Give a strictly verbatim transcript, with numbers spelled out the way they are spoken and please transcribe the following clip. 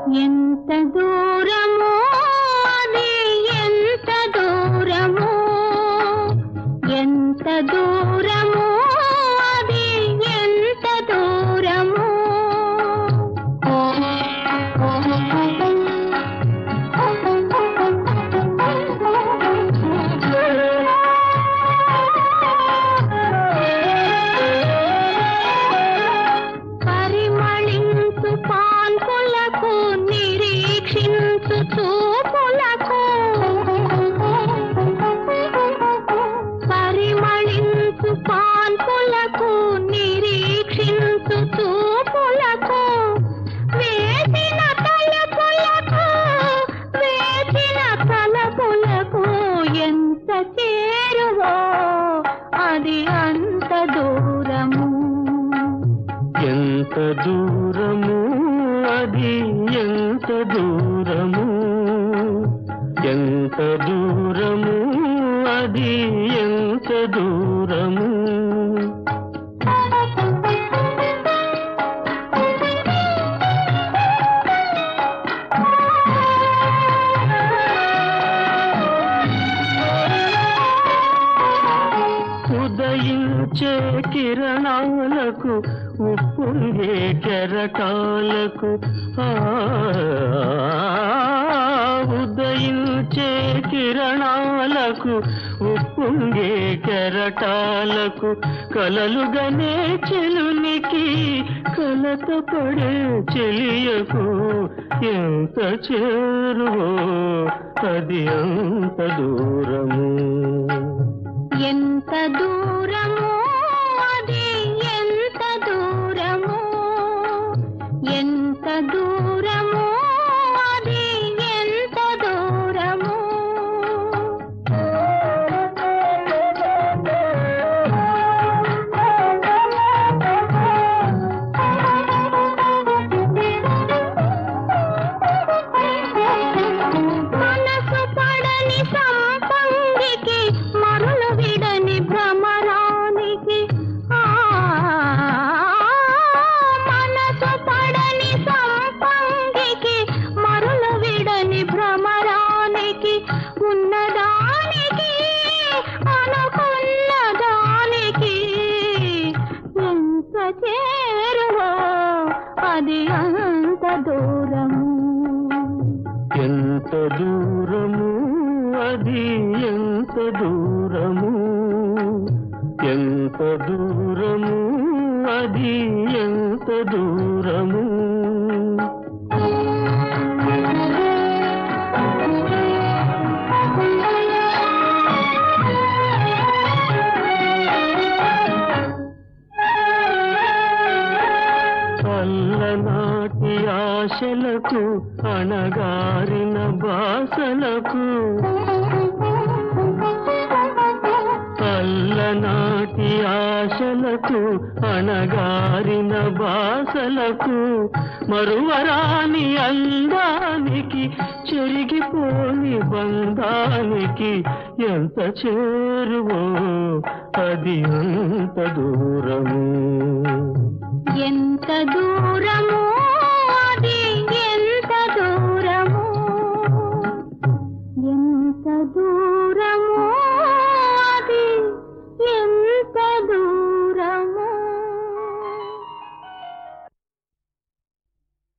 ఎంత దూరమో అది ఎంత దూరమో ఎంత దూరమో అది ఎంత దూరమో పరిమళించు పాన్పులకు నిరీక్షించు చూపులకు పరిమళించు పాన్పులకు నిరీక్షించు చూపులకు వేసిన తలపులకు వేసిన తలపులకు ఎంత చేరువో అది అంత దూరము ఎంత దూరము అది ఎంత దూరము ఎంత దూరము అది ఎంత దూరము ఉదయించే కిరణాలకు ఉప్పొంగే కెరటాలకు ఆ ఉదయించే కిరణాలకు ఉప్పొంగే కెరటాలకు కలలుగానే చెలునికి కలత పడే చెలియకు ఎంత చేరువో అది అంత దూరము ఎంత దూరమో అది ఎంత దూరమో ఎంత దూరమో అది ఎంత దూరమో మనసు పడని సంపంగికి మరులు విడని భ్రమరానికి ఆ మనసు పడని సంపంగికి మరులు విడని భ్రమరానికి ఉన్నదానికి అనుకున్న దానికి ఎంత చేరువో అది అంత దూరము ఎంత దూరము అది ఎంత దూరము ఎంత దూరము అది ఎంత దూరము అల్లనాటి ఆశలకు అణగారిన బాసలకు అల్లనాటి ఆశలకు అణగారిన బాసలకు మరువరాని అందానికి చెరిగిపోని బంధానికి ఎంత చేరువో అది అంత దూరము ఎంత దూరమో అది ఎంత దూరమో ఎంత దూరమో